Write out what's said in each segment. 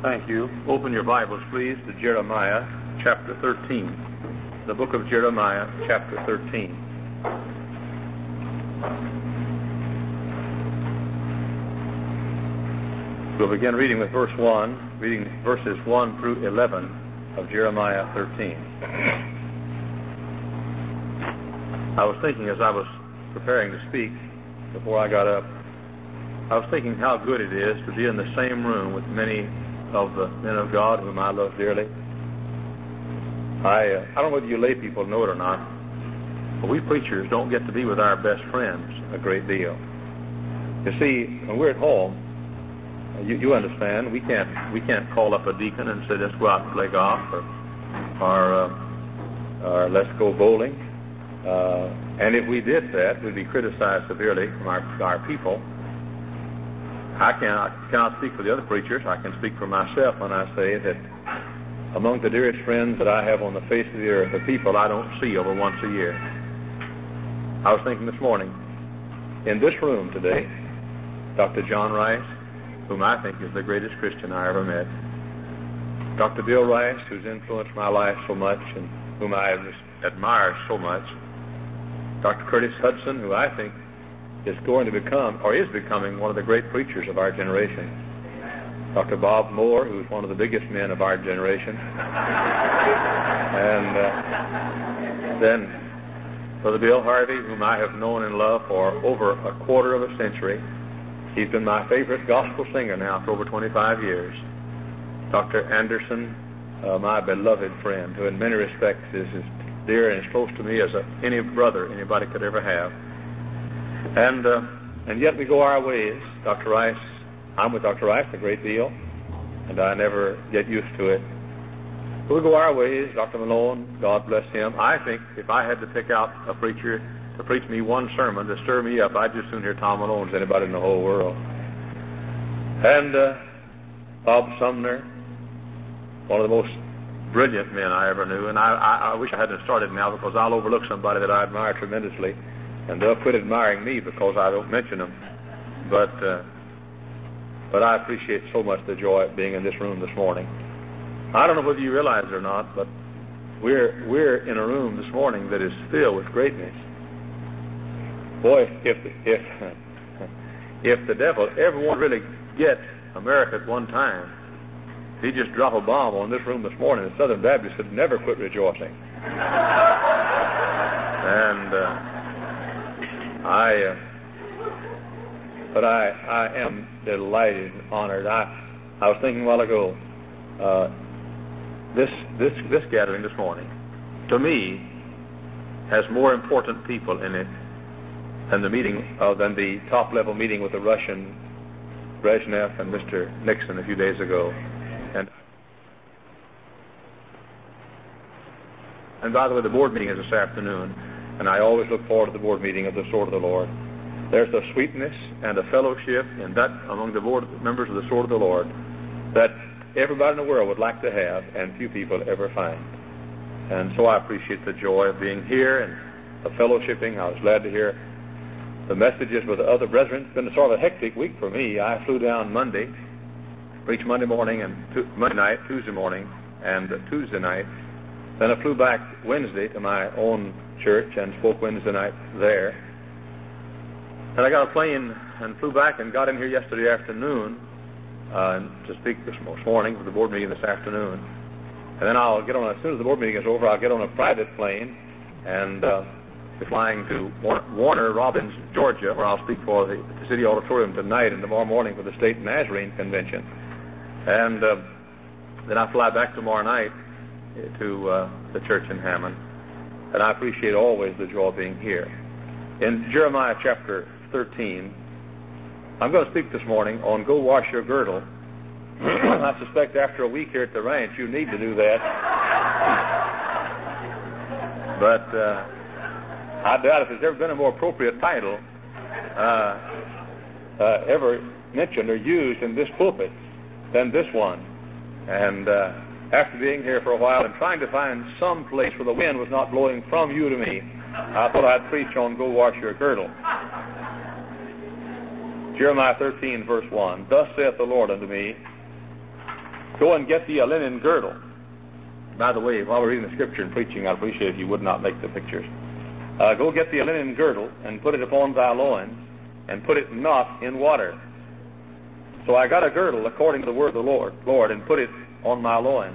Thank you. Open your Bibles, please, to Jeremiah chapter 13. The book of Jeremiah chapter 13. We'll begin reading with verse 1, reading verses 1 through 11 of Jeremiah 13. I was thinking as I was preparing to speak before I got up, I was thinking how good it is to be in the same room with many of the men of God whom I love dearly. I don't know whether you lay people know it or not, but we preachers don't get to be with our best friends a great deal. You see, when we're at home, you understand, we can't call up a deacon and say, let's go out and play golf, or let's go bowling. And if we did that, we'd be criticized severely from our people. I cannot speak for the other preachers. I can speak for myself when I say that among the dearest friends that I have on the face of the earth are people I don't see over once a year. I was thinking this morning, in this room today, Dr. John Rice, whom I think is the greatest Christian I ever met, Dr. Bill Rice, who's influenced my life so much and whom I admire so much, Dr. Curtis Hudson, who I think is going to become, or is becoming, one of the great preachers of our generation. Dr. Bob Moore, who's one of the biggest men of our generation. And then Brother Bill Harvey, whom I have known and loved for over a quarter of a century. He's been my favorite gospel singer now for over 25 years. Dr. Anderson, my beloved friend, who in many respects is as dear and as close to me as any brother anybody could ever have. And yet we go our ways. Dr. Rice, I'm with Dr. Rice a great deal, and I never get used to it. But we go our ways. Dr. Malone, God bless him. I think if I had to pick out a preacher to preach me one sermon to stir me up, I'd just soon hear Tom Malone as anybody in the whole world. And Bob Sumner, one of the most brilliant men I ever knew, and I wish I hadn't started now because I'll overlook somebody that I admire tremendously, and they'll quit admiring me because I don't mention them. But I appreciate so much the joy of being in this room this morning. I don't know whether you realize it or not, but we're in a room this morning that is filled with greatness. Boy, if the devil ever wanted to really get America at one time, he'd just drop a bomb on this room this morning, and Southern Baptists would never quit rejoicing. And I am delighted and honored. I was thinking a while ago, this gathering this morning, to me, has more important people in it than the top level meeting with the Russian Brezhnev and Mr. Nixon a few days ago. And by the way, the board meeting is this afternoon, and I always look forward to the board meeting of the Sword of the Lord. There's a sweetness and a fellowship in that among the board members of the Sword of the Lord that everybody in the world would like to have, and few people ever find. And so I appreciate the joy of being here and of fellowshipping. I was glad to hear the messages with the other brethren. It's been a sort of a hectic week for me. I flew down Monday, preached Monday morning and Monday night, Tuesday morning, and Tuesday night. Then I flew back Wednesday to my own church and spoke Wednesday night there. And I got a plane and flew back and got in here yesterday afternoon to speak this morning for the board meeting this afternoon. And then I'll get on, as soon as the board meeting is over, I'll get on a private plane and be flying to Warner Robins, Georgia, where I'll speak for the City Auditorium tonight and tomorrow morning for the State Nazarene Convention. And then I fly back tomorrow night to the church in Hammond. And I appreciate always the joy of being here. In Jeremiah chapter 13, I'm going to speak this morning on Go Wash Your Girdle. I suspect after a week here at the ranch, you need to do that. But I doubt if there's ever been a more appropriate title ever mentioned or used in this pulpit than this one. And after being here for a while and trying to find some place where the wind was not blowing from you to me, I thought I'd preach on Go Wash Your Girdle. Jeremiah 13, verse 1. Thus saith the Lord unto me, Go and get thee a linen girdle. By the way, while we're reading the scripture and preaching, I'd appreciate if you would not make the pictures. Go get thee a linen girdle, and put it upon thy loins, and put it not in water. So I got a girdle according to the word of the Lord, and put it on my loins.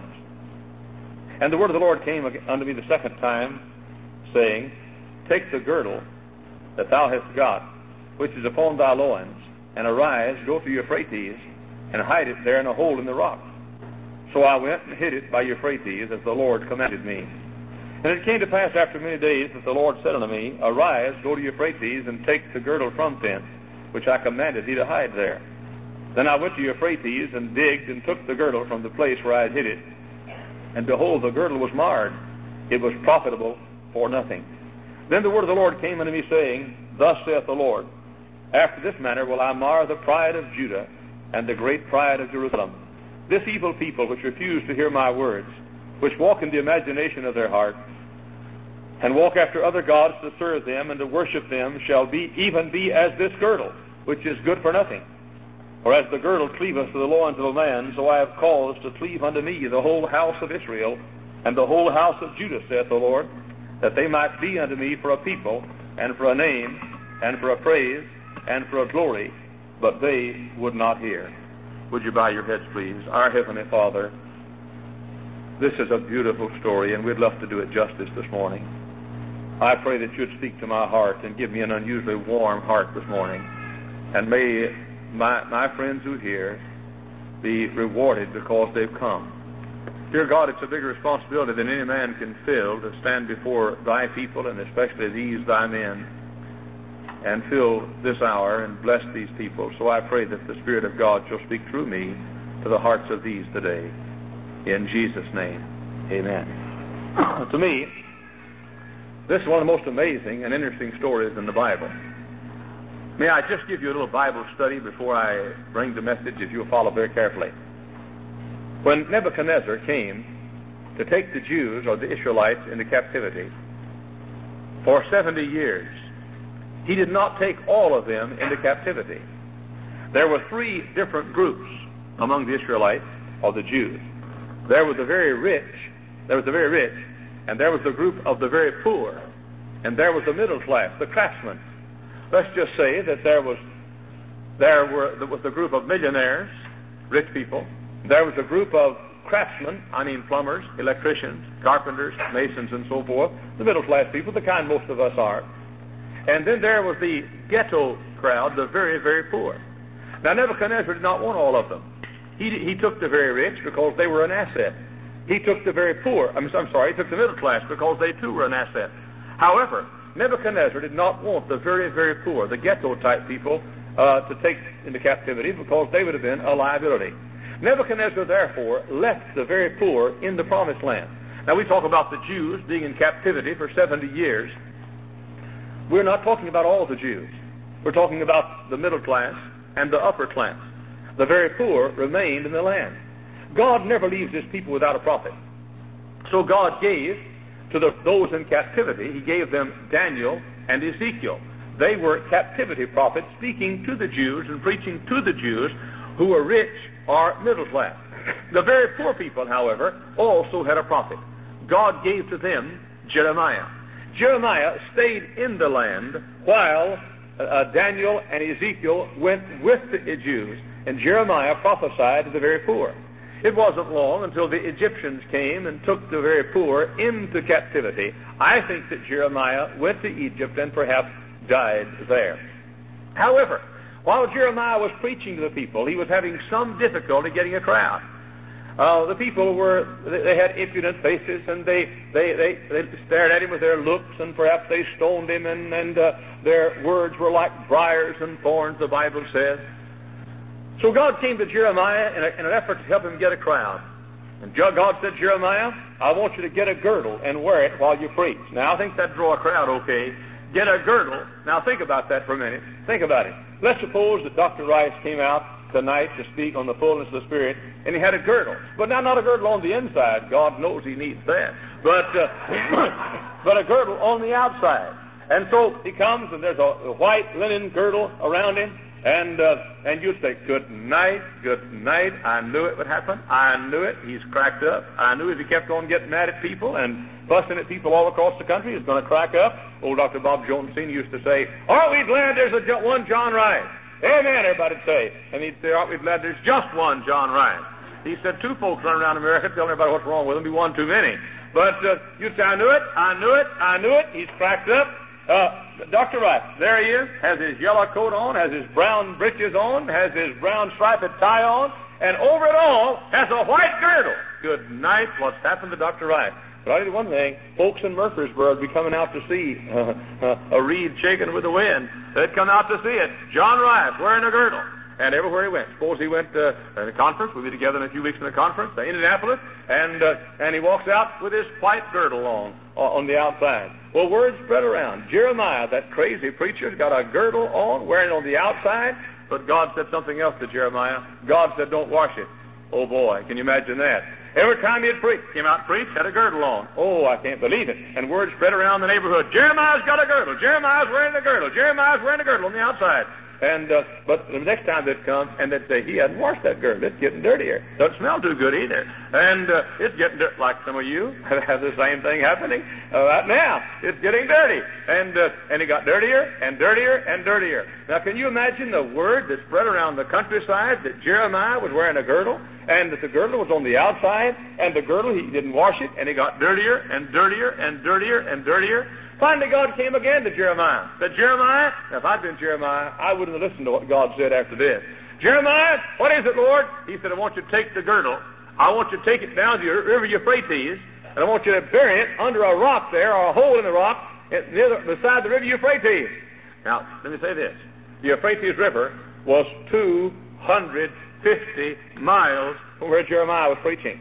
And the word of the Lord came unto me the second time, saying, Take the girdle that thou hast got, which is upon thy loins, and arise, go to Euphrates, and hide it there in a hole in the rock. So I went and hid it by Euphrates, as the Lord commanded me. And it came to pass after many days that the Lord said unto me, Arise, go to Euphrates, and take the girdle from thence, which I commanded thee to hide there. Then I went to Euphrates, and digged, and took the girdle from the place where I had hid it. And behold, the girdle was marred. It was profitable for nothing. Then the word of the Lord came unto me, saying, Thus saith the Lord, After this manner will I mar the pride of Judah, and the great pride of Jerusalem. This evil people which refuse to hear my words, which walk in the imagination of their heart, and walk after other gods to serve them and to worship them, shall even be as this girdle, which is good for nothing. For as the girdle cleaveth to the loins of a man, so I have caused to cleave unto me the whole house of Israel, and the whole house of Judah, saith the Lord, that they might be unto me for a people, and for a name, and for a praise, and for a glory, but they would not hear. Would you bow your heads, please? Our Heavenly Father, this is a beautiful story, and we'd love to do it justice this morning. I pray that you'd speak to my heart and give me an unusually warm heart this morning. And may my friends who hear be rewarded because they've come. Dear God, it's a bigger responsibility than any man can fill to stand before thy people, and especially these thy men, and fill this hour and bless these people. So I pray that the Spirit of God shall speak through me to the hearts of these today. In Jesus' name, amen. To me, this is one of the most amazing and interesting stories in the Bible. May I just give you a little Bible study before I bring the message, if you'll follow very carefully. When Nebuchadnezzar came to take the Jews, or the Israelites, into captivity for 70 years, he did not take all of them into captivity. There were three different groups among the Israelites, or the Jews. There was the very rich, and there was the group of the very poor, and there was the middle class, the craftsmen. Let's just say that there was the group of millionaires, rich people. There was a group of craftsmen, plumbers, electricians, carpenters, masons, and so forth, the middle class people, the kind most of us are. And then there was the ghetto crowd, the very, very poor. Now, Nebuchadnezzar did not want all of them. He took the very rich because they were an asset. He took the very poor, he took the middle class because they too were an asset. However, Nebuchadnezzar did not want the very, very poor, the ghetto-type people, to take into captivity because they would have been a liability. Nebuchadnezzar, therefore, left the very poor in the promised land. Now, we talk about the Jews being in captivity for 70 years. We're not talking about all the Jews. We're talking about the middle class and the upper class. The very poor remained in the land. God never leaves his people without a prophet. So God gave to those in captivity, he gave them Daniel and Ezekiel. They were captivity prophets speaking to the Jews and preaching to the Jews who were rich or middle class. The very poor people, however, also had a prophet. God gave to them Jeremiah. Jeremiah stayed in the land while Daniel and Ezekiel went with the Jews, and Jeremiah prophesied to the very poor. It wasn't long until the Egyptians came and took the very poor into captivity. I think that Jeremiah went to Egypt and perhaps died there. However, while Jeremiah was preaching to the people, he was having some difficulty getting a crowd. The people they had impudent faces, and they stared at him with their looks, and perhaps they stoned him, and their words were like briars and thorns, the Bible says. So God came to Jeremiah in an effort to help him get a crowd. And God said, Jeremiah, I want you to get a girdle and wear it while you preach. Now, I think that'd draw a crowd okay. Get a girdle. Now, think about that for a minute. Think about it. Let's suppose that Dr. Rice came out tonight to speak on the fullness of the Spirit, and he had a girdle. But now, not a girdle on the inside. God knows he needs that. But a girdle on the outside. And so he comes, and there's a white linen girdle around him, And you'd say, good night, I knew it would happen. I knew it. He's cracked up. I knew if he kept on getting mad at people and fussing at people all across the country, he was going to crack up. Old Dr. Bob Jones Sr. used to say, aren't we glad there's one John Rice? Amen, everybody'd say. And he'd say, aren't we glad there's just one John Rice? He said 2 folks run around America telling everybody what's wrong with them. Be one too many. But you'd say, I knew it. He's cracked up. Dr. Rice, there he is, has his yellow coat on, has his brown breeches on, has his brown striped tie on, and over it all has a white girdle. Good night, what's happened to Dr. Rice? But I'll tell you one thing, folks in Murfreesboro would be coming out to see a reed shaking with the wind. They'd come out to see it. John Rice wearing a girdle. And everywhere he went. Suppose he went to a conference. We'll be together in a few weeks in a conference in Indianapolis. And he walks out with his white girdle on the outside. Well, word spread around. Jeremiah, that crazy preacher, got a girdle on, wearing it on the outside. But God said something else to Jeremiah. God said, don't wash it. Oh, boy, can you imagine that? Every time he'd preach, came out and preached, had a girdle on. Oh, I can't believe it. And word spread around the neighborhood. Jeremiah's got a girdle. Jeremiah's wearing a girdle. Jeremiah's wearing a girdle on the outside. But the next time they'd come and they'd say, he hadn't washed that girdle. It's getting dirtier. Doesn't smell too good either. And it's getting dirty. Like some of you have the same thing happening right now. It's getting dirty. And it got dirtier and dirtier and dirtier. Now, can you imagine the word that spread around the countryside that Jeremiah was wearing a girdle and that the girdle was on the outside and the girdle, he didn't wash it and it got dirtier and dirtier and dirtier and dirtier. Finally, God came again to Jeremiah. Said, Jeremiah, now if I'd been Jeremiah, I wouldn't have listened to what God said after this. Jeremiah, what is it, Lord? He said, I want you to take the girdle. I want you to take it down to the river Euphrates, and I want you to bury it under a rock there, or a hole in the rock, beside the river Euphrates. Now, let me say this. The Euphrates River was 250 miles from where Jeremiah was preaching.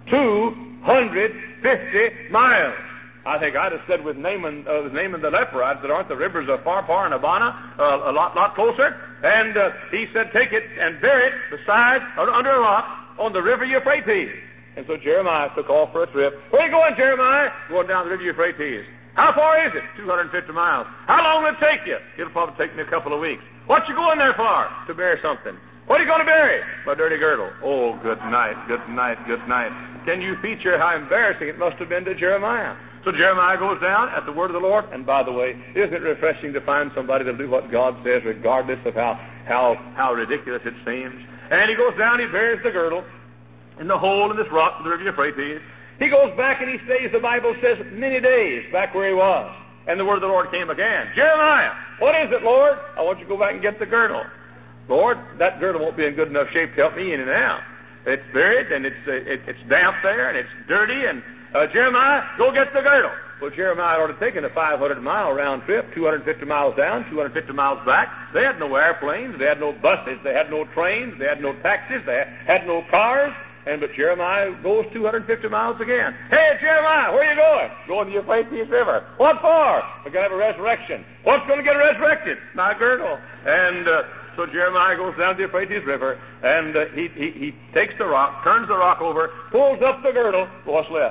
250 miles. I think I'd have said with Naaman the leper, I'd said, aren't the rivers of Pharpar and Abana a lot closer? And he said, take it and bury it beside, under a rock on the river Euphrates. And so Jeremiah took off for a trip. Where are you going, Jeremiah? Going down the river Euphrates. How far is it? 250 miles. How long will it take you? It'll probably take me a couple of weeks. What you going there for? To bury something. What are you going to bury? My dirty girdle. Oh, good night, good night, good night. Can you feature how embarrassing it must have been to Jeremiah? So Jeremiah goes down at the word of the Lord. And by the way, isn't it refreshing to find somebody that'll do what God says regardless of how ridiculous it seems? And he goes down, he buries the girdle in the hole in this rock, the river Euphrates. He goes back and he stays, the Bible says, many days back where he was. And the word of the Lord came again. Jeremiah, what is it, Lord? I want you to go back and get the girdle. Lord, that girdle won't be in good enough shape to help me in and out. It's buried and it's damp there and it's dirty and Jeremiah, go get the girdle. Well, Jeremiah had already taken a 500-mile round trip, 250 miles down, 250 miles back. They had no airplanes, they had no buses, they had no trains, they had no taxis, they had no cars. But Jeremiah goes 250 miles again. Hey, Jeremiah, where are you going? Going to the Euphrates River. What for? We're going to have a resurrection. What's going to get resurrected? My girdle. And so Jeremiah goes down to the Euphrates River, and he takes the rock, turns the rock over, pulls up the girdle. What's left?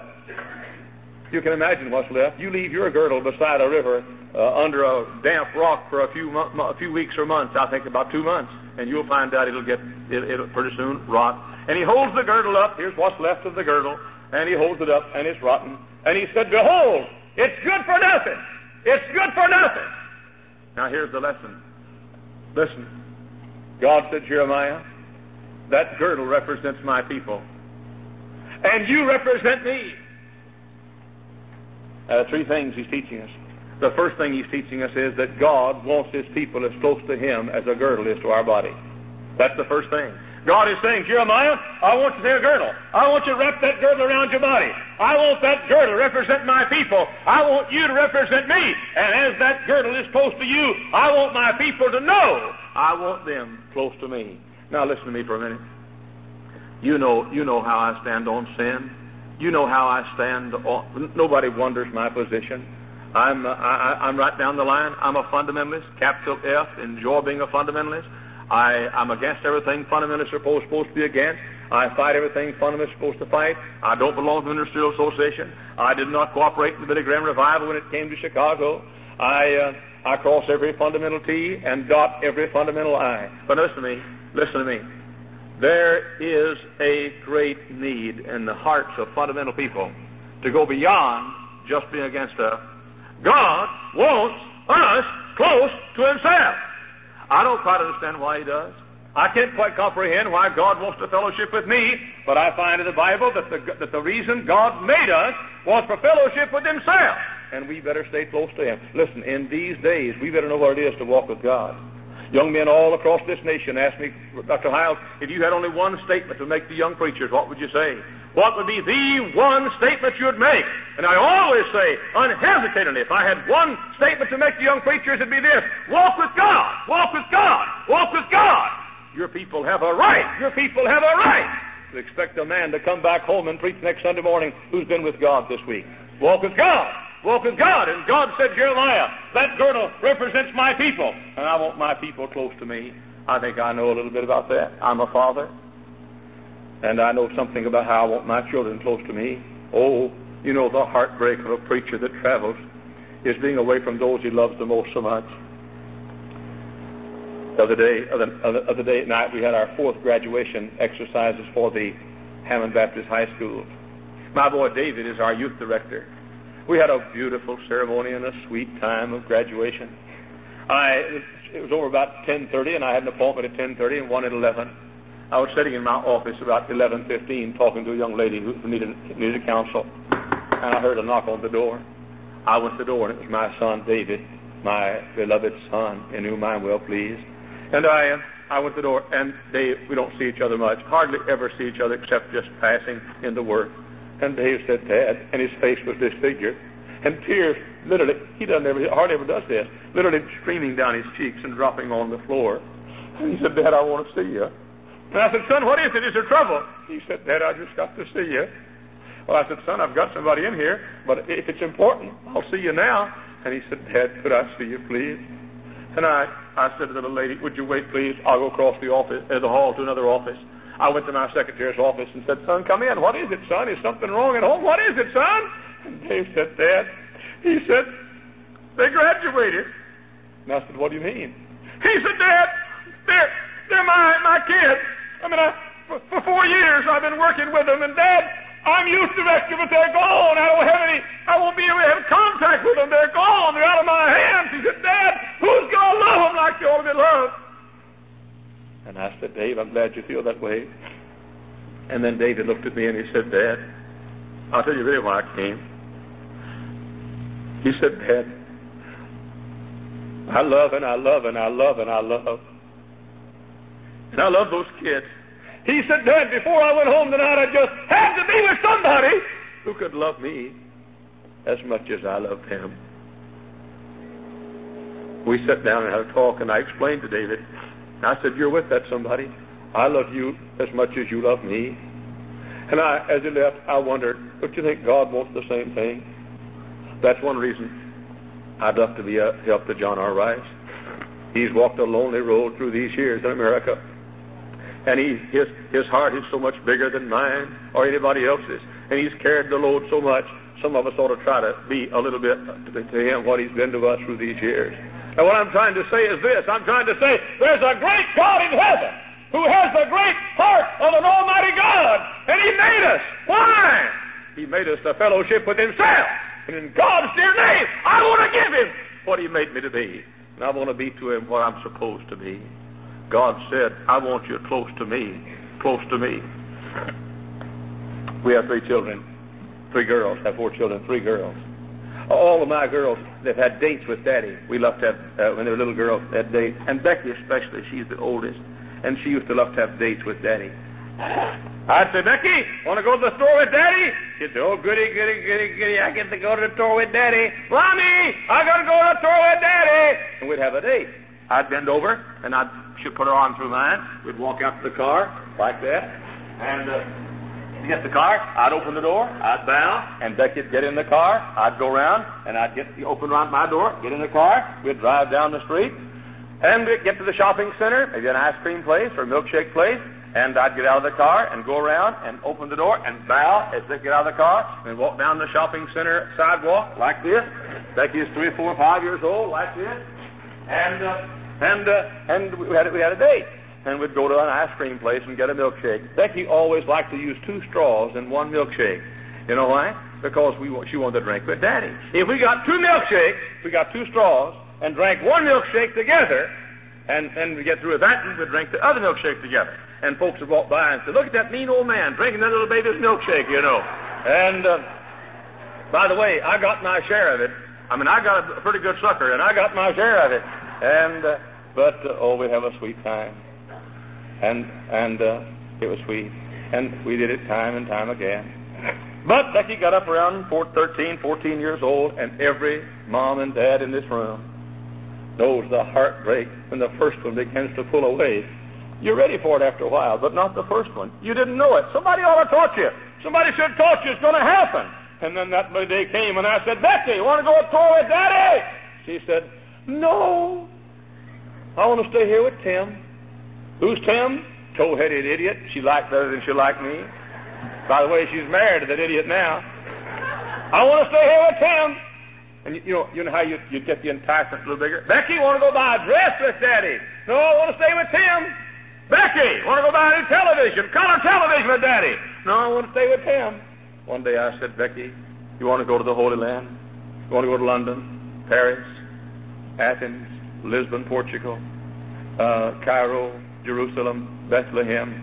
You can imagine what's left. You leave your girdle beside a river under a damp rock for a few weeks or months, I think about 2 months, and you'll find out it'll pretty soon rot. And he holds the girdle up. Here's what's left of the girdle. And he holds it up, and it's rotten. And he said, behold, it's good for nothing. It's good for nothing. Now here's the lesson. Listen. God said, Jeremiah, that girdle represents my people. And you represent me. 3 things he's teaching us. The first thing he's teaching us is that God wants his people as close to him as a girdle is to our body. That's the first thing. God is saying, Jeremiah, I want you to take a girdle. I want you to wrap that girdle around your body. I want that girdle to represent my people. I want you to represent me. And as that girdle is close to you, I want my people to know I want them close to me. Now listen to me for a minute. You know how I stand on sin. You know how I stand on... Nobody wonders my position. I'm right down the line. I'm a fundamentalist, capital F, enjoy being a fundamentalist. I'm against everything fundamentalists are supposed to be against. I fight everything fundamentalists are supposed to fight. I don't belong to the Industrial Association. I did not cooperate in the Billy Graham revival when it came to Chicago. I I cross every fundamental T and dot every fundamental I. But listen to me. There is a great need in the hearts of fundamental people to go beyond just being against us. God wants us close to himself. I don't quite understand why he does. I can't quite comprehend why God wants to fellowship with me, but I find in the Bible that the reason God made us was for fellowship with himself, and we better stay close to him. Listen, in these days, we better know what it is to walk with God. Young men all across this nation ask me, Dr. Hiles, if you had only one statement to make to young preachers, what would you say? What would be the one statement you'd make? And I always say, unhesitatingly, if I had one statement to make to young preachers, it'd be this: walk with God, walk with God, walk with God. Your people have a right to expect a man to come back home and preach next Sunday morning who's been with God this week. Walk with God. Walk with God. And God said, Jeremiah, that girdle represents my people, and I want my people close to me. I think I know a little bit about that. I'm a father, and I know something about how I want my children close to me. Oh, you know, the heartbreak of a preacher that travels is being away from those he loves the most so much. The other day at night, we had our fourth graduation exercises for the Hammond Baptist High School. My boy David is our youth director. We had a beautiful ceremony and a sweet time of graduation. It was over about 10:30, and I had an appointment at 10:30 and one at 11. I was sitting in my office about 11:15 talking to a young lady who needed counsel, and I heard a knock on the door. I went to the door, and it was my son David, my beloved son, in whom I am well pleased. And I went to the door, and Dave, we don't see each other much, hardly ever see each other except just passing in the work. And Dave said, Dad, and his face was disfigured, and tears literally, hardly ever does this, literally streaming down his cheeks and dropping on the floor. And he said, Dad, I want to see you. And I said, son, what is it? Is there trouble? He said, Dad, I just got to see you. Well, I said, son, I've got somebody in here, but if it's important, I'll see you now. And he said, Dad, could I see you, please? And I said to the little lady, would you wait, please? I'll go across the hall to another office. I went to my secretary's office and said, son, come in. What is it, son? Is something wrong at home? What is it, son? And Dave said, Dad, he said, they graduated. And I said, what do you mean? He said, Dad, they're my kids. I mean, for 4 years I've been working with them, and Dad, I'm youth director, but they're gone. I won't be able to have contact with them. They're gone. They're out of my hands. He said, Dad, who's going to love them like they ought to be loved? And I said, Dave, I'm glad you feel that way. And then David looked at me and he said, Dad, I'll tell you really why I came. He said, Dad, I love and I love and I love and I love. And I love those kids. He said, Dad, before I went home tonight, I just had to be with somebody who could love me as much as I loved him. We sat down and had a talk, and I explained to David. I said, you're with that somebody. I love you as much as you love me. And as he left, I wondered, don't you think God wants the same thing? That's one reason I'd love to be a help to John R. Rice. He's walked a lonely road through these years in America. And his heart is so much bigger than mine or anybody else's. And he's carried the load so much, some of us ought to try to be a little bit to him what he's been to us through these years. And what I'm trying to say is this. I'm trying to say there's a great God in heaven who has the great heart of an almighty God. And he made us. Why? He made us to fellowship with himself. And in God's dear name, I want to give him what he made me to be. And I want to be to him what I'm supposed to be. God said, I want you close to me, close to me. We have 3 children, 3 girls, have 4 children, 3 girls. All of my girls, they've had dates with Daddy. We loved to have, when they were little girls, had dates. And Becky especially, she's the oldest, and she used to love to have dates with Daddy. I said, Becky, want to go to the store with Daddy? She'd say, oh, goody, goody, goody, goody, I get to go to the store with Daddy. Mommy, I got to go to the store with Daddy. And we'd have a date. I'd bend over, and she'd put her arm through mine. We'd walk out to the car like that. And to get the car, I'd open the door, I'd bow, and Becky'd get in the car. I'd go around, and I'd open around my door, get in the car. We'd drive down the street, and we'd get to the shopping center, maybe an ice cream place or a milkshake place, and I'd get out of the car and go around and open the door and bow as they get out of the car and walk down the shopping center sidewalk like this. Becky's 3, 4, 5 years old, like this. And we had a date. And we'd go to an ice cream place and get a milkshake. Becky always liked to use 2 straws in one milkshake. You know why? Because she wanted to drink with Daddy. If we got 2 milkshakes, we got 2 straws, and drank one milkshake together, and we get through with that, and we'd drink the other milkshake together. And folks would walk by and say, look at that mean old man drinking that little baby's milkshake, you know. And, by the way, I got my share of it. I mean, I got a pretty good sucker, and I got my share of it. And, but we'd have a sweet time. And it was sweet. And we did it time and time again. But Becky got up around 13, 14 years old, and every mom and dad in this room knows the heartbreak when the first one begins to pull away. You're ready for it after a while, but not the first one. You didn't know it. Somebody ought to taught you. Somebody should have taught you it's going to happen. And then that day came, and I said, Becky, you want to go tour with Daddy? She said, no. I want to stay here with Tim. Who's Tim? Tow-headed idiot. She liked better than she liked me. By the way, she's married to that idiot now. I want to stay here with Tim. And you know how you get the enticement a little bigger? Becky, you want to go buy a dress with Daddy? No, I want to stay with Tim. Becky, want to go buy a new television, color television with Daddy? No, I want to stay with Tim. One day I said, Becky, you want to go to the Holy Land? You want to go to London, Paris, Athens, Lisbon, Portugal, Cairo, Jerusalem, Bethlehem,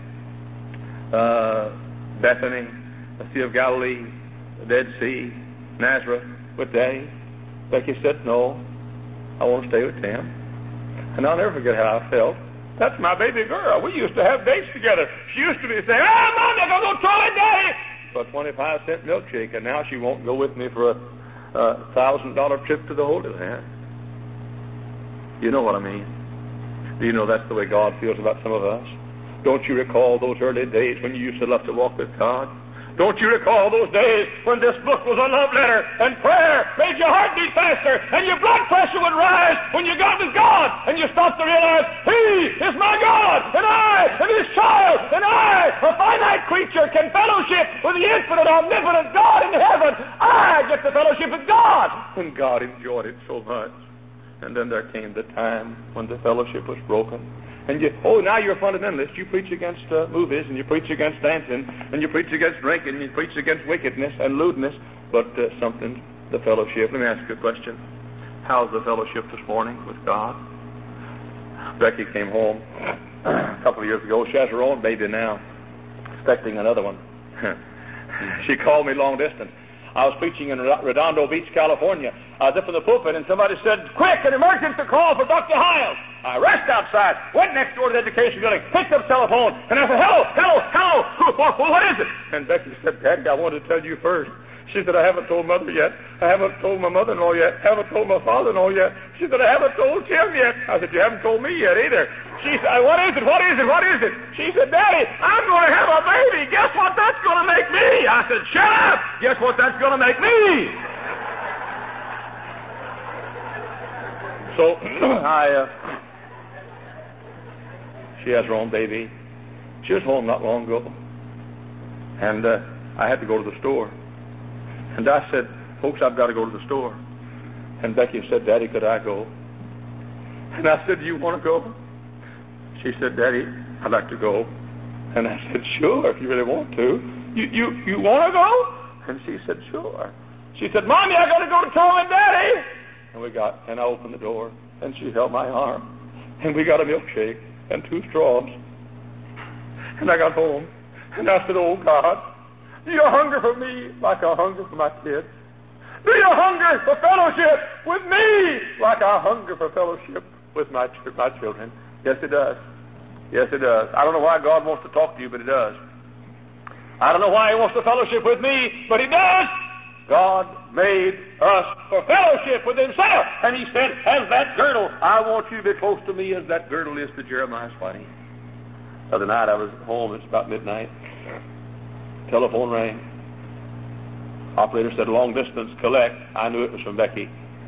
Bethany, the Sea of Galilee, the Dead Sea, Nazareth with Daddy? Becky said, no, I want to stay with Tim. And I'll never forget how I felt. That's my baby girl. We used to have dates together. She used to be saying, oh, Mom, I'm going to go tour with Daddy for a 25-cent milkshake, and now she won't go with me for a $1,000 trip to the Holy Land. You know what I mean? Do you know that's the way God feels about some of us? Don't you recall those early days when you used to love to walk with God? Don't you recall those days when this book was a love letter and prayer made your heart beat faster and your blood pressure would rise when you got with God and you stopped to realize, He is my God and I am His child and I, a finite creature, can fellowship with the infinite, omnipotent God in heaven. I get to fellowship with God. And God enjoyed it so much. And then there came the time when the fellowship was broken. And now you're a fundamentalist. You preach against movies, and you preach against dancing, and you preach against drinking, and you preach against wickedness and lewdness. But the fellowship. Let me ask you a question. How's the fellowship this morning with God? Becky came home a couple of years ago. She has her own baby now, expecting another one. She called me long distance. I was preaching in Redondo Beach, California. I was up in the pulpit, and somebody said, quick, an emergency call for Dr. Hiles. I rushed outside, went next door to the education building, picked up the telephone, and I said, hello, what is it? And Becky said, Daddy, I wanted to tell you first. She said, I haven't told Mother yet. I haven't told my mother-in-law yet. I haven't told my father-in-law yet. She said, I haven't told Tim yet. I said, you haven't told me yet either. She said, what is it? She said, Daddy, I'm going to have a baby. Guess what that's going to make me? I said, shut up. Guess what that's going to make me? So, she has her own baby. She was home not long ago. And I had to go to the store. And I said, folks, I've got to go to the store. And Becky said, Daddy, could I go? And I said, do you want to go? She said, Daddy, I'd like to go. And I said, sure, if you really want to. You want to go? And she said, sure. She said, Mommy, I got to go to town with Daddy. And I opened the door, and she held my arm. And we got a milkshake and 2 straws. And I got home, and I said, oh, God, do you hunger for me like I hunger for my kids? Do you hunger for fellowship with me like I hunger for fellowship with my children? Yes, it does. Yes, it does. I don't know why God wants to talk to you, but He does. I don't know why He wants to fellowship with me, but He does. God made us for fellowship with Himself. And He said, as that girdle, I want you to be close to me as that girdle is to Jeremiah's body. The other night I was home, it's about midnight. Telephone rang. Operator said, long distance, collect. I knew it was from Becky.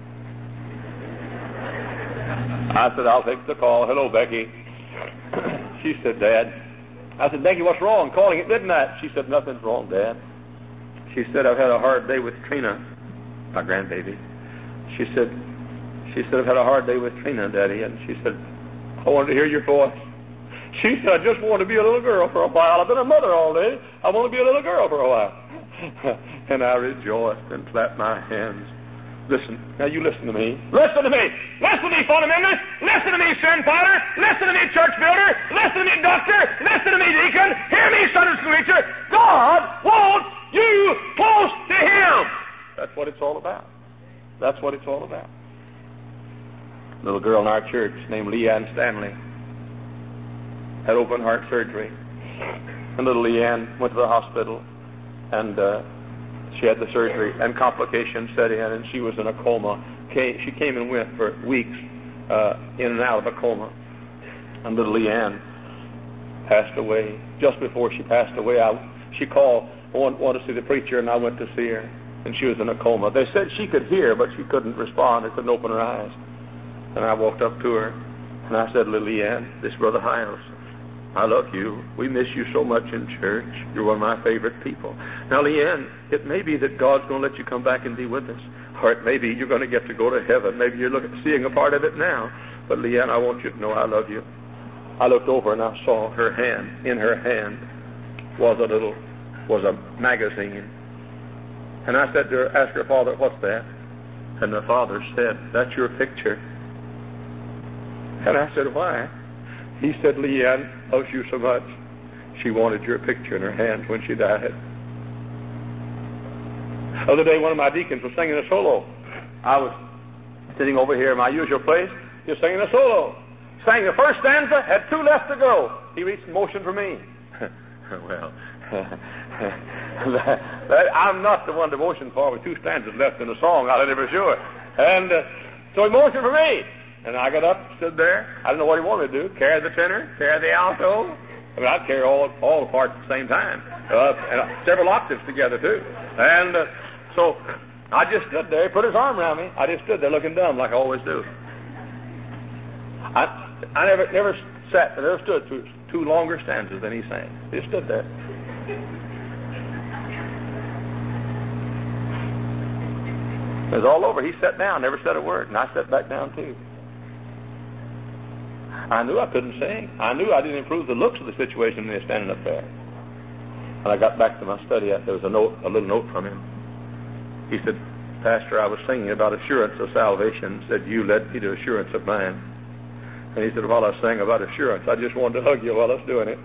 I said, I'll take the call. Hello, Becky. She said, Dad. I said, Becky, what's wrong? Calling at midnight. She said, nothing's wrong, Dad. She said, I've had a hard day with Trina, my grandbaby. She said, I've had a hard day with Trina, Daddy. And she said, I wanted to hear your voice. She said, I just want to be a little girl for a while. I've been a mother all day. I want to be a little girl for a while. And I rejoiced and clapped my hands. Listen. Now you listen to me. Listen to me. Listen to me, fundamentalists. Listen to me, sin fighter. Listen to me, church builder. Listen to me, doctor. Listen to me, deacon. Hear me, Sunday school teacher. God wants you close to Him. That's what it's all about. That's what it's all about. A little girl in our church named Leanne Stanley had open heart surgery. And little Leanne went to the hospital, and she had the surgery, and complications set in, and she was in a coma. She came and went for weeks in and out of a coma. And little Leanne passed away. Just before she passed away, she called, wanted to see the preacher, and I went to see her, and she was in a coma. They said she could hear, but she couldn't respond or couldn't open her eyes. And I walked up to her, and I said, little Leanne, this is Brother Hiles. I love you. We miss you so much in church. You're one of my favorite people. Now, Leanne, it may be that God's going to let you come back and be with us. Or it may be you're going to get to go to heaven. Maybe you're seeing a part of it now. But, Leanne, I want you to know I love you. I looked over and I saw her hand. In her hand was a magazine. And I said to her, asked her father, what's that? And the father said, that's your picture. And I said, why? He said, Leanne loves you so much. She wanted your picture in her hands when she died. The other day, one of my deacons was singing a solo. I was sitting over here in my usual place. He was singing a solo. Sang the first stanza, had 2 left to go. He reached in motion for me. Well, I'm not the one to motion for with 2 stanzas left in the song, I'll never sure. And so he motioned for me. And I got up, stood there. I didn't know what he wanted to do. Carry the tenor, carry the alto. I mean, I'd carry all the parts at the same time. And several octaves together, too. And so I just stood there. He put his arm around me. I just stood there looking dumb like I always do. I never sat, never stood through 2 longer stanzas than he sang. Just stood there. It was all over. He sat down, never said a word, and I sat back down, too. I knew I couldn't sing. I knew I didn't improve the looks of the situation when they were standing up there. When I got back to my study, there was a little note from him. He said, Pastor, I was singing about assurance of salvation. Said, you led me to assurance of mine. And he said, while I sang about assurance, I just wanted to hug you while I was doing it.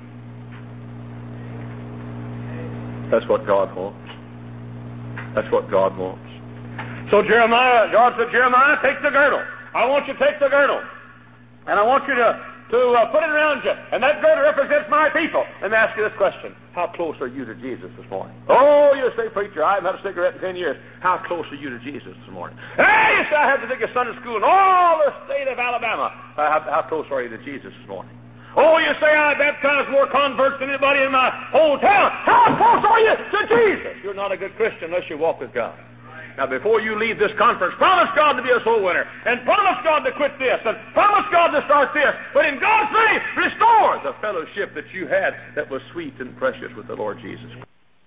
That's what God wants. That's what God wants. So God said, Jeremiah, take the girdle. I want you to take the girdle. And I want you to put it around you. And that girdle represents my people. Let me ask you this question. How close are you to Jesus this morning? Oh, you say, preacher, I haven't had a cigarette in 10 years. How close are you to Jesus this morning? Hey, you say, I have to take a Sunday school in all the state of Alabama. How close are you to Jesus this morning? Oh, you say, I baptized more converts than anybody in my whole town. How close are you to Jesus? You're not a good Christian unless you walk with God. Now, before you leave this conference, promise God to be a soul winner, and promise God to quit this, and promise God to start this, but in God's name, restore the fellowship that you had that was sweet and precious with the Lord Jesus Christ.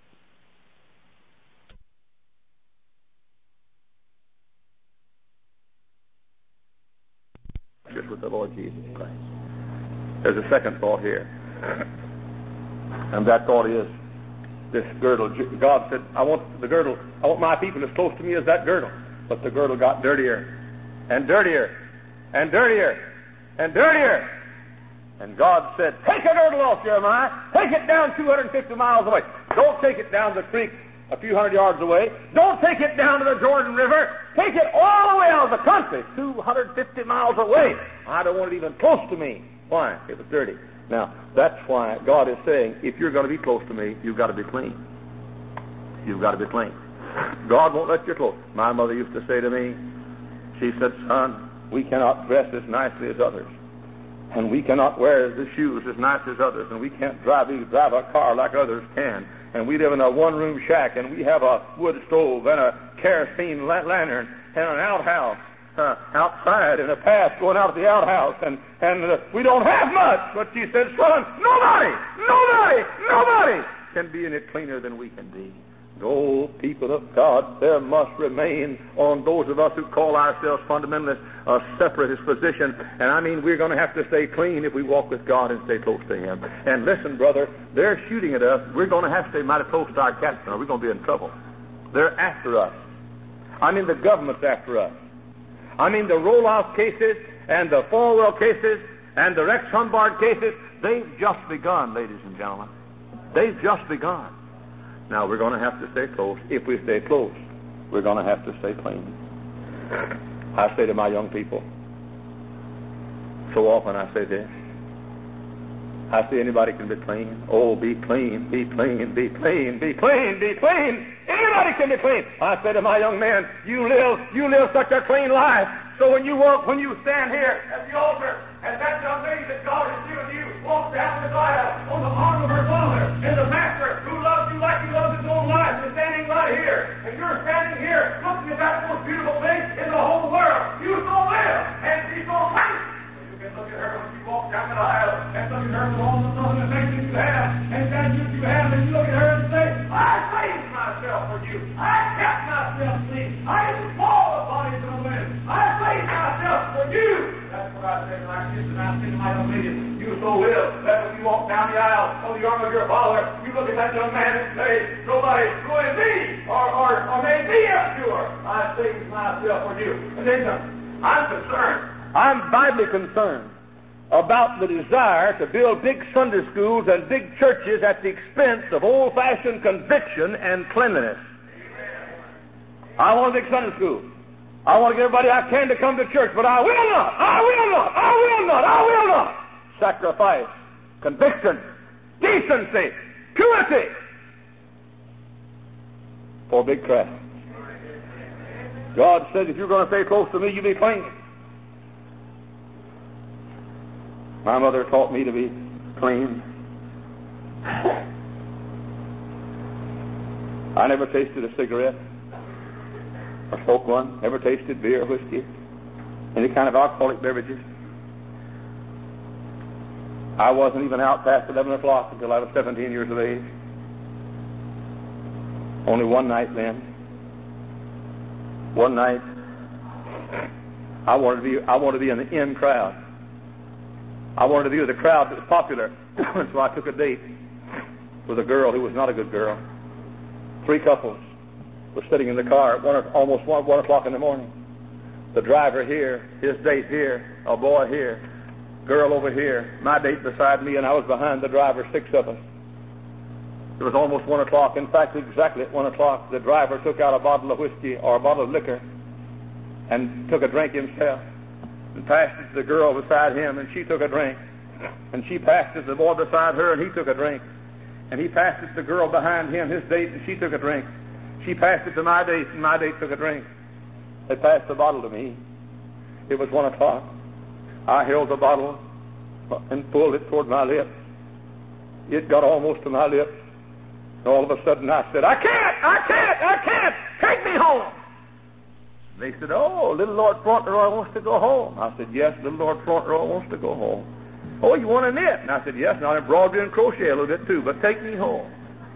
With the Lord Jesus Christ. There's a second thought here, and that thought is this girdle. God said, I want my people as close to me as that girdle. But the girdle got dirtier and dirtier and dirtier and dirtier. And God said, take a girdle off, Jeremiah. Take it down 250 miles away. Don't take it down the creek a few hundred yards away. Don't take it down to the Jordan River. Take it all the way out of the country, 250 miles away. I don't want it even close to me. Why? It was dirty. Now, that's why God is saying, if you're going to be close to me, you've got to be clean. You've got to be clean. God won't let you close. My mother used to say to me, she said, son, we cannot dress as nicely as others. And we cannot wear the shoes as nice as others. And we can't drive a car like others can. And we live in a one-room shack, and we have a wood stove and a kerosene lantern and an outhouse outside and a path going out of the outhouse. And we don't have much. But she said, son, nobody can be in it cleaner than we can be. Oh, people of God, there must remain on those of us who call ourselves fundamentalists a separatist position. And I mean, we're going to have to stay clean if we walk with God and stay close to Him. And listen, brother, they're shooting at us. We're going to have to stay mighty close to our captain, or we're going to be in trouble. They're after us. I mean, the government's after us. I mean, the roll-off cases and the Falwell cases and the Rex Humbard cases, they've just begun, ladies and gentlemen. They've just begun. Now, we're going to have to stay close. If we stay close, we're going to have to stay clean. I say to my young people, so often I say this, I say anybody can be clean. Oh, be clean, be clean, be clean, be clean, be clean. Anybody can be clean. I say to my young man, you live such a clean life. So when you stand here at the altar, and that young lady that God has given you walks down the aisle on the arm of her father, and the master who loves you like he loves his own life is standing right here, and you're standing here looking at that most beautiful thing in the whole world. You so live, and she's so clean. You can look at her when she walks down the aisle, and look at her with all the love and affection you have, and values you have, and you look at her and say, I saved myself for you. I kept myself clean. I didn't fall upon you to the wind. I saved myself for you. That's what I say to my kids, and I say to my young ladies, you so will that when you walk down the aisle on the arm of your father, you look at that young man and say, nobody ruined me, or made me impure. I saved myself for you. And then I'm concerned. I'm vitally concerned about the desire to build big Sunday schools and big churches at the expense of old-fashioned conviction and cleanliness. I want a big Sunday school. I want to get everybody I can to come to church, but I will not sacrifice conviction, decency, purity for big crowds. God says if you're going to stay close to me, you be clean. My mother taught me to be clean. I never tasted a cigarette or smoked one, never tasted beer, whiskey, any kind of alcoholic beverages. I wasn't even out past 11 o'clock until I was 17 years of age. Only one night then. One night, I wanted to be in the in crowd. I wanted to be with a crowd that was popular. So I took a date with a girl who was not a good girl. 3 couples were sitting in the car at almost 1 o'clock in the morning. The driver here, his date here, a boy here, girl over here, my date beside me, and I was behind the driver, 6 of us. It was almost 1 o'clock. In fact, exactly at 1 o'clock, the driver took out a bottle of whiskey or a bottle of liquor and took a drink himself and passed it to the girl beside him, and she took a drink. And she passed it to the boy beside her, and he took a drink. And he passed it to the girl behind him, his date, and she took a drink. She passed it to my date, and my date took a drink. They passed the bottle to me. It was 1 o'clock. I held the bottle and pulled it toward my lips. It got almost to my lips. And all of a sudden I said, I can't! Take me home! They said, oh, little Lord Fauntleroy wants to go home. I said, yes, little Lord Fauntleroy wants to go home. Oh, you want to knit? And I said, yes, and I embroidered and crochet a little bit too, but take me home.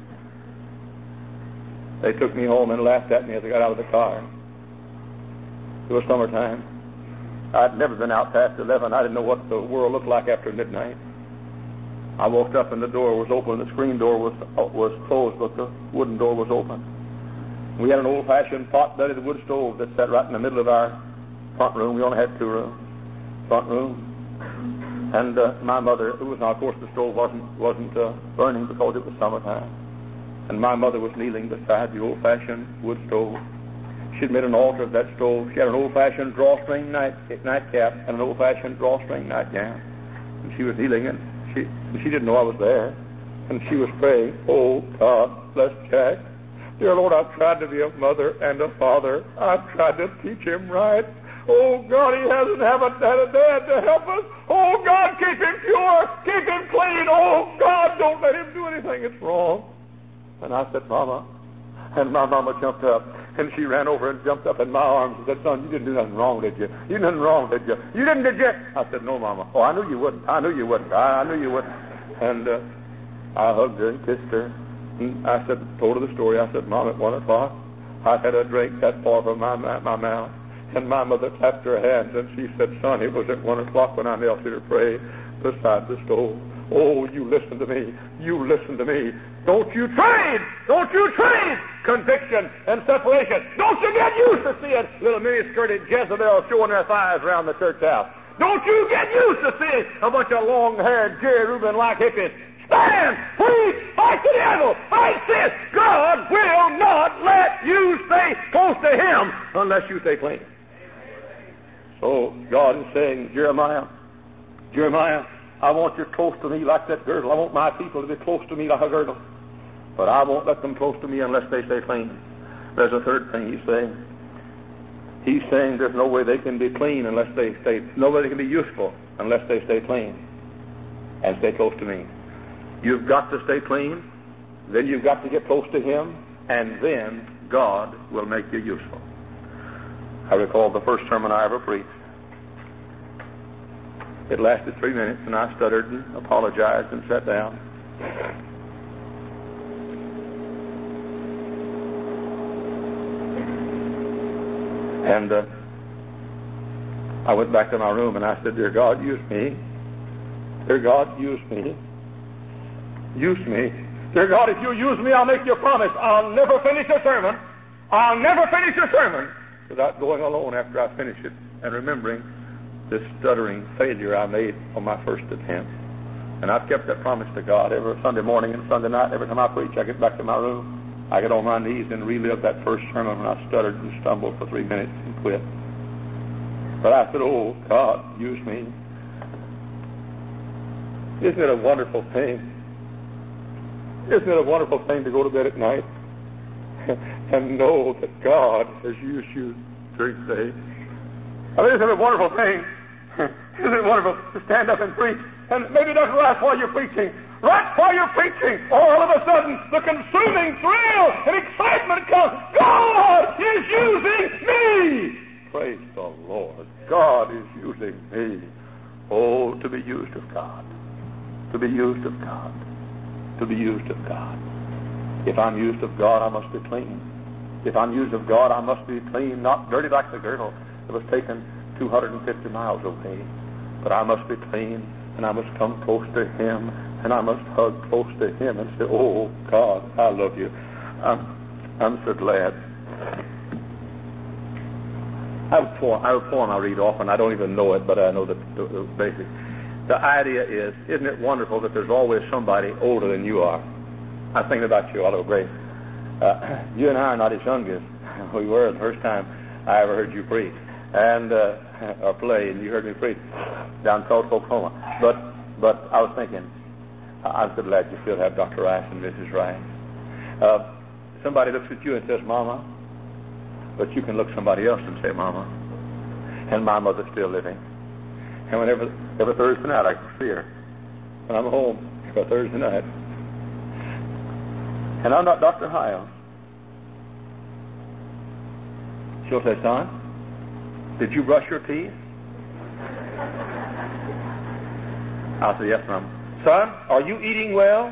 They took me home and laughed at me as I got out of the car. It was summertime. I'd never been out past 11. I didn't know what the world looked like after midnight. I walked up and the door was open. The screen door was closed, but the wooden door was open. We had an old-fashioned pot-bellied wood stove that sat right in the middle of our front room. We only had 2 rooms, front room. And my mother, of course, the stove wasn't burning because it was summertime. And my mother was kneeling beside the old-fashioned wood stove. She'd made an altar of that stove. She had an old-fashioned drawstring nightcap and an old-fashioned drawstring nightgown. And she was kneeling, and she didn't know I was there. And she was praying, oh, God, bless Jack. Dear Lord, I've tried to be a mother and a father. I've tried to teach him right. Oh, God, he hasn't had a dad to help us. Oh, God, keep him pure. Keep him clean. Oh, God, don't let him do anything that's wrong. And I said, Mama. And my mama jumped up. And she ran over and jumped up in my arms and said, son, you didn't do nothing wrong, did you? You did nothing wrong, did you? You didn't, did you? I said, no, Mama. Oh, I knew you wouldn't. I knew you wouldn't. I knew you wouldn't. And I hugged her and kissed her. And I told her the story. I said, Mom, at 1 o'clock, I had a drink that far from my mouth. And my mother clapped her hands and she said, Son, it was at 1 o'clock when I knelt here to pray beside the stove. Oh, you listen to me. You listen to me. Don't you trade conviction and separation. Don't you get used to seeing little mini-skirted Jezebel showing their thighs around the church house. Don't you get used to seeing a bunch of long-haired Jerry Rubin-like hippies. Stand, preach, fight the devil, fight sin. God will not let you stay close to Him unless you stay clean. So God is saying, Jeremiah, I want you close to me like that girdle. I want my people to be close to me like a girdle. But I won't let them close to me unless they stay clean. There's a third thing He's saying. He's saying there's no way they can be clean unless they stay, nobody can be useful unless they stay clean and stay close to me. You've got to stay clean, then you've got to get close to Him, and then God will make you useful. I recall the first sermon I ever preached. It lasted 3 minutes, and I stuttered and apologized and sat down. And I went back to my room and I said, Dear God, use me. Dear God, use me. Use me. Dear God, if you use me, I'll make you a promise. I'll never finish a sermon. I'll never finish a sermon without going alone after I finish it and remembering this stuttering failure I made on my first attempt. And I've kept that promise to God every Sunday morning and Sunday night. Every time I preach, I get back to my room. I get on my knees and relive that first sermon when I stuttered and stumbled for 3 minutes and quit. But I said, oh, God, use me. Isn't it a wonderful thing? Isn't it a wonderful thing to go to bed at night and know that God has used you during the day? I mean, isn't it a wonderful thing? Isn't it wonderful to stand up and preach? And maybe that's right while you're preaching. Right while you're preaching, all of a sudden, the consuming thrill and excitement comes. God is using me! Praise the Lord. God is using me. Oh, to be used of God. To be used of God. To be used of God. If I'm used of God, I must be clean. If I'm used of God, I must be clean, not dirty like the girdle that was taken 250 miles away. But I must be clean, and I must come close to Him, and I must hug close to Him and say, oh, God, I love you. I'm so glad. I have a poem I read often. I don't even know it, but I know the basic. The idea is, isn't it wonderful that there's always somebody older than you are? I was thinking about you, Oliver Grace. You and I are not as young as we were the first time I ever heard you preach and or play, and you heard me preach down in Tulsa, Oklahoma. But I was thinking, I'm so glad you still have Dr. Rice and Mrs. Rice. Somebody looks at you and says, Mama, but you can look somebody else and say, Mama. And my mother's still living. And whenever every Thursday night I can see her when I'm home for Thursday night. And I'm not Dr. Hiles. She'll say, Son, did you brush your teeth? I'll say, yes, Mom. Son, are you eating well?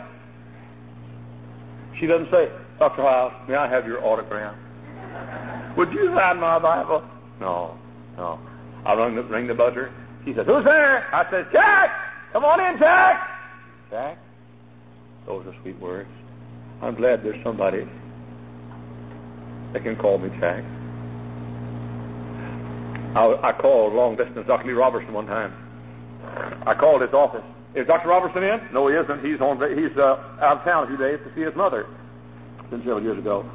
She doesn't say, Dr. Hiles, may I have your autograph? Would you sign my Bible? No. I ring the buzzer. She says, who's there? I said, Jack! Come on in, Jack! Jack? Those are sweet words. I'm glad there's somebody that can call me Jack. I called long distance Dr. Lee Robertson one time. I called his office. Is Dr. Robertson in? No, he isn't. He's out of town a few days to see his mother. It's been several years ago.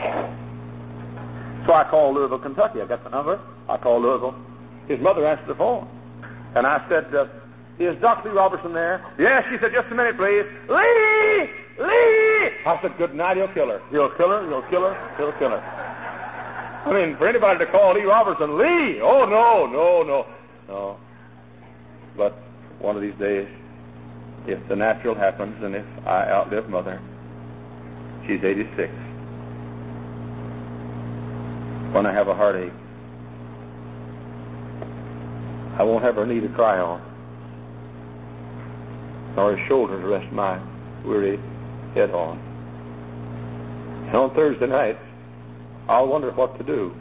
So I called Louisville, Kentucky. I got the number. I called Louisville. His mother answered the phone. And I said, is Dr. Lee Robertson there? Yes, she said, just a minute, please. Lee! I said, good night, he'll kill her. He'll kill her. I mean, for anybody to call Lee Robertson, Lee! Oh, no. But one of these days, if the natural happens and if I outlive Mother, she's 86. When I have a heartache, I won't have her knee to cry on, nor his shoulder to rest my weary head on. And on Thursday nights, I'll wonder what to do.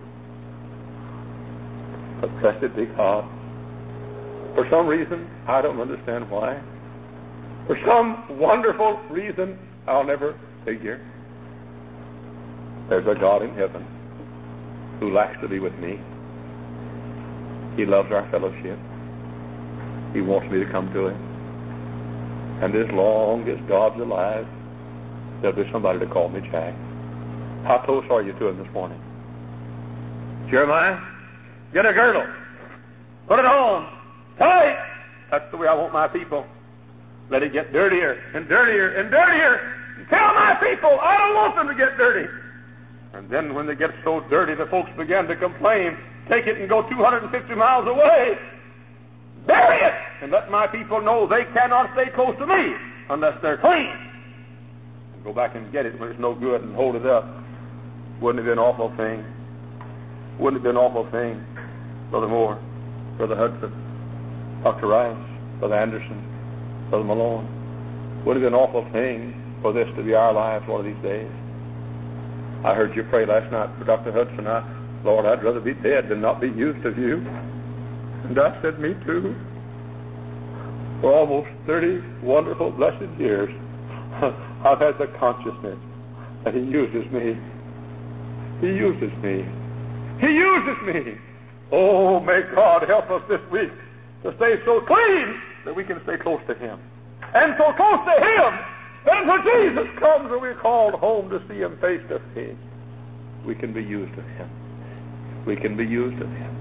But blessed be God. For some reason, I don't understand why. For some wonderful reason I'll never figure, there's a God in heaven who likes to be with me. He loves our fellowship. He wants me to come to him. And as long as God's alive, there'll be somebody to call me Jack. How close are you to him this morning? Jeremiah, get a girdle. Put it on. Tight. That's the way I want my people. Let it get dirtier and dirtier and dirtier. Tell my people I don't want them to get dirty. And then when they get so dirty, the folks begin to complain. Take it and go 250 miles away. Bury it and let my people know they cannot stay close to me unless they're clean. And go back and get it when it's no good and hold it up. Wouldn't it have been an awful thing? Wouldn't it have been an awful thing? Brother Moore, Brother Hudson, Dr. Rice, Brother Anderson, Brother Malone. Would it have been an awful thing for this to be our lives one of these days? I heard you pray last night for Dr. Hudson. Lord, I'd rather be dead than not be used of you. And I said, me too. For almost 30 wonderful, blessed years, I've had the consciousness that he uses me. He uses me. He uses me. Oh, may God help us this week to stay so clean that we can stay close to him. And so close to him that when Jesus comes and we're called home to see him face to face, we can be used of him. We can be used of him.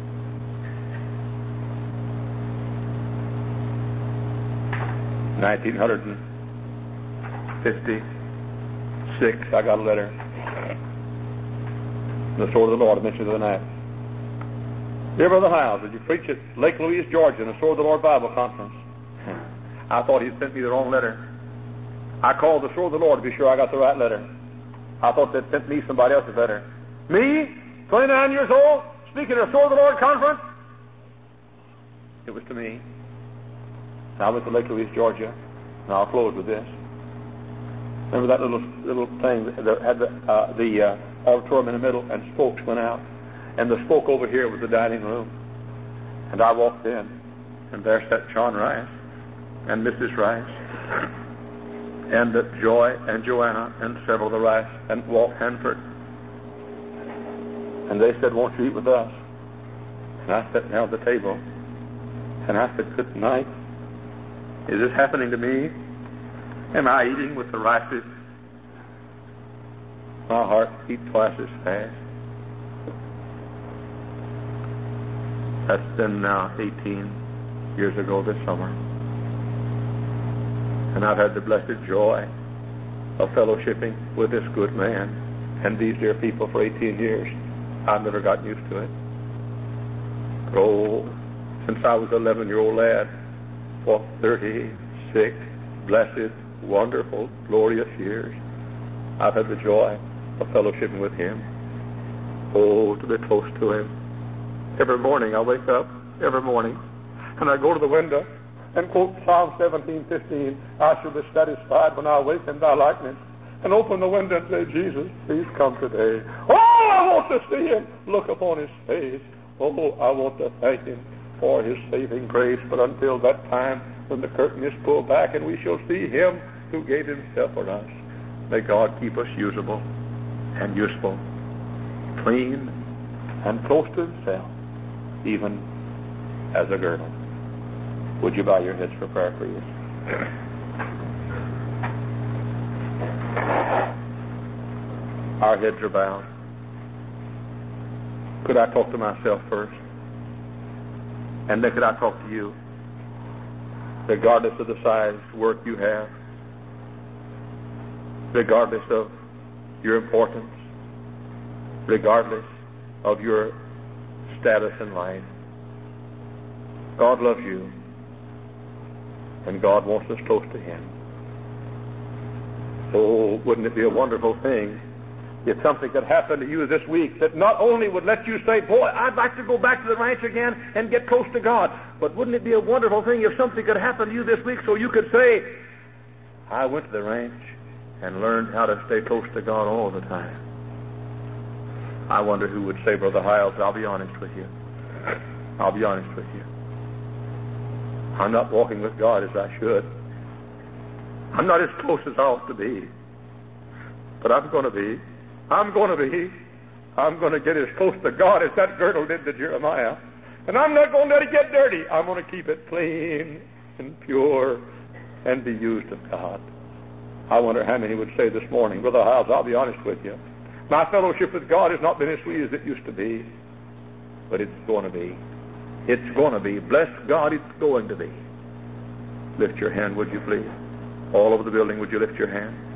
In 1956, I got a letter. The sword of the Lord, I mentioned the other night. Dear Brother Hiles, did you preach at Lake Louise, Georgia, in the Sword of the Lord Bible Conference? I thought he'd sent me the wrong letter. I called the Sword of the Lord to be sure I got the right letter. I thought they'd sent me somebody else's letter. Me, 29 years old, speaking at a Sword of the Lord conference? It was to me. I went to Lake Louise, Georgia, and I'll close with this. Remember that little thing that had the auditorium in the middle, and spokes went out, and the spoke over here was the dining room. And I walked in, and there sat John Rice and Mrs. Rice and Joy and Joanna and several of the Rice and Walt Hanford. And they said, won't you eat with us? And I sat down at the table, and I said, good night. Is this happening to me? Am I eating with the Rices? My heart beat twice as fast. That's been now 18 years ago this summer. And I've had the blessed joy of fellowshipping with this good man and these dear people for 18 years. I've never gotten used to it. But oh, since I was an 11-year-old lad, for 36 blessed, wonderful, glorious years, I've had the joy of fellowshipping with him. Oh, to be close to him. Every morning I wake up, every morning, and I go to the window and quote Psalm 17:15, I shall be satisfied when I awaken thy likeness, and open the window and say, Jesus, please come today. Oh, I want to see him, look upon his face. Oh, I want to thank him for his saving grace. But until that time, when the curtain is pulled back and we shall see him who gave himself for us, may God keep us usable and useful, clean and close to himself, even as a girdle. Would you bow your heads for prayer, please? Our heads are bowed. Could I talk to myself first? And then could I talk to you? Regardless of the size work you have, regardless of your importance, regardless of your status in life, God loves you, and God wants us close to him. Oh, wouldn't it be a wonderful thing if something could happen to you this week that not only would let you say, boy, I'd like to go back to the ranch again and get close to God, but wouldn't it be a wonderful thing if something could happen to you this week so you could say, I went to the ranch and learned how to stay close to God all the time. I wonder who would say, Brother Hiles, I'll be honest with you. I'll be honest with you. I'm not walking with God as I should. I'm not as close as I ought to be. But I'm going to be. I'm going to get as close to God as that girdle did to Jeremiah. And I'm not going to let it get dirty. I'm going to keep it clean and pure and be used of God. I wonder how many would say this morning, Brother Hiles, I'll be honest with you. My fellowship with God has not been as sweet as it used to be. But it's going to be. It's going to be. Bless God, it's going to be. Lift your hand, would you please? All over the building, would you lift your hand?